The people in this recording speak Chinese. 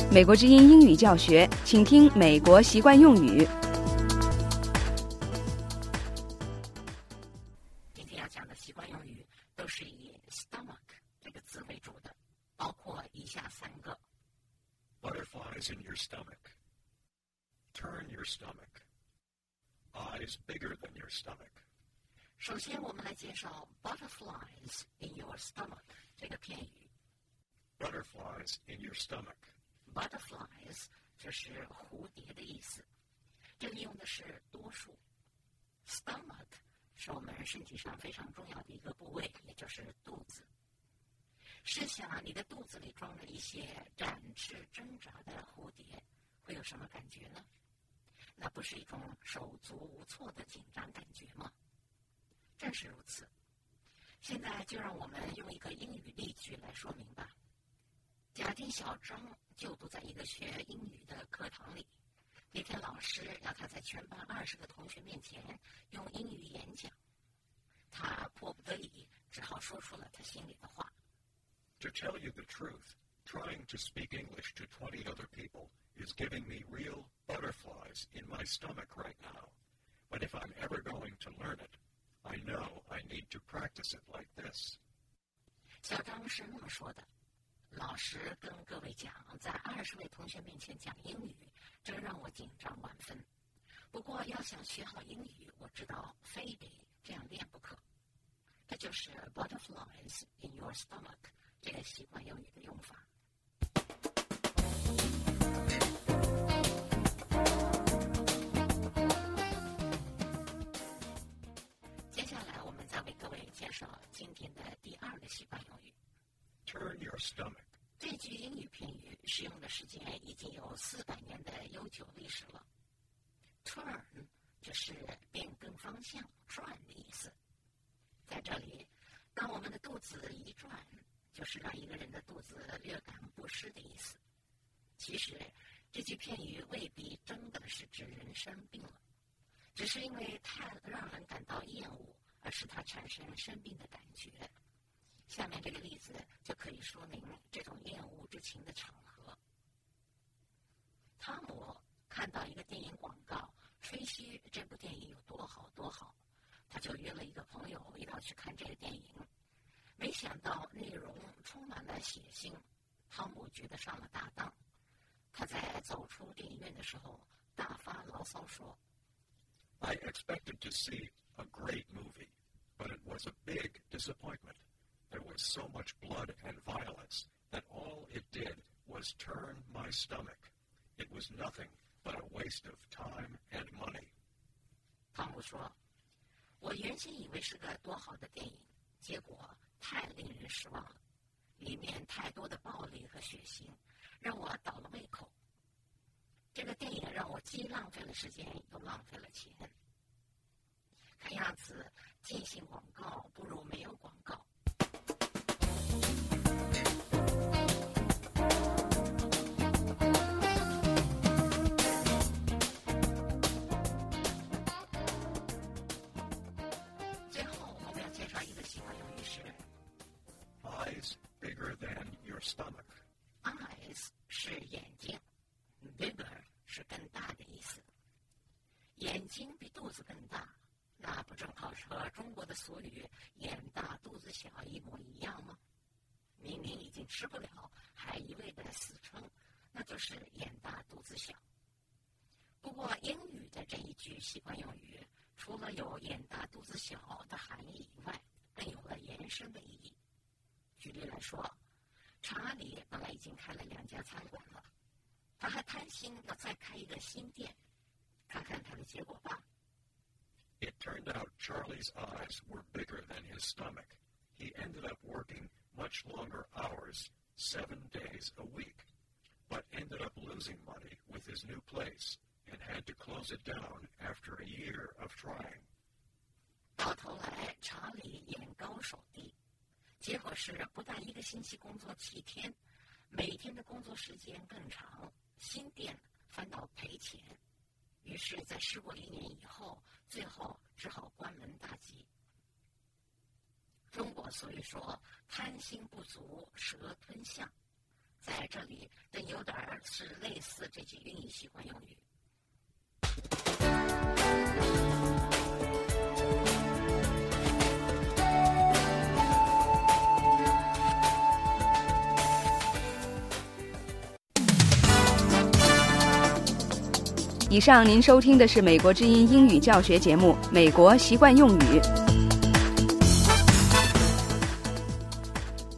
美国之音英语教学，请听美国习惯用语。 今天要讲的习惯用语都是以 stomach 这个字为主的，包括以下三个。 Butterflies in your stomach. Turn your stomach. Eyes bigger than your stomach. 首先我们来介绍 butterflies in your stomach 这个片语。 Butterflies in your stomach. Butterflies 就是蝴蝶的意思，这里用的是多数。Stomach 是我们身体上非常重要的一个部位，也就是肚子。试想你的肚子里装了一些展翅挣扎的蝴蝶，会有什么感觉呢？那不是一种手足无措的紧张感觉吗？正是如此。现在就让我们用一个英语例句来说明吧。假定小张就读在一个学英语的课堂里，那天老师要他在全班20个同学面前用英语演讲，他迫不得已只好说出了他心里的话。 To tell you the truth, trying to speak English to 20 other people is giving me real butterflies in my stomach right now. But if I'm ever going to learn it, I know I need to practice it like this. 小张是那么说的。老师跟各位讲，在20位同学面前讲英语，这让我紧张万分。不过要想学好英语，我知道非得这样练不可。这就是 butterflies in your stomach 这个习惯用语的用法。接下来我们再为各位介绍今天的第二个习惯用语。 Turn your stomach. 这句英语片语使用的时间已经有400年的悠久历史了。Turn 就是变更方向、转的意思。在这里，当我们的肚子一转，就是让一个人的肚子略感不适的意思。其实，这句片语未必真的是指人生病了，只是因为太让人感到厌恶，而使他产生生病的感觉。下面这个例子就可以说明这种厌恶之情的场合。汤姆看到一个电影广告，吹嘘这部电影有多好多好，他就约了一个朋友要去看这个电影。没想到内容充满了血腥，汤姆觉得上了大当。他在走出电影院的时候大发牢骚说 I expected to see a great movie, but it was a big disappointment.There was so much blood and violence that all it did was turn my stomach. It was nothing but a waste of time and money. 汤姆说，我原先以为是个多好的电影，结果太令人失望了，里面太多的暴力和血腥，让我倒了胃口。这个电影让我既浪费了时间，又浪费了钱。看样子进行广告不如没有广告。最后我们要介绍一个习惯用语是 Eyes bigger than your stomach. eyes 是眼睛， bigger 是更大的意思。眼睛比肚子更大，那不正好是和中国的俗语眼大肚子小一模一样吗？明明已经吃不了，还一味的死撑，那就是眼大肚子小。不过英语的这一句习惯用语，除了有眼大肚子小的含义以外，更有了延伸的意义。举例来说，查理本来已经开了2家餐馆了，他还贪心要再开一个新店，看看他的结果吧。 It turned out Charlie's eyes were bigger than his stomach. He ended up working much longer hours, 7 days a week, but ended up losing money with his new place and had to close it down after a year of trying. 到头来，查理眼高手低，结果是不但1个星期工作7天，每天的工作时间更长，新店反倒赔钱。于是，在试过1年以后，最后只好关门大吉。中国俗语说：“贪心不足蛇吞象。” 在这里跟有点是类似这句英语习惯用语。 以上您收听的是美国之音英语教学节目《美国习惯用语》。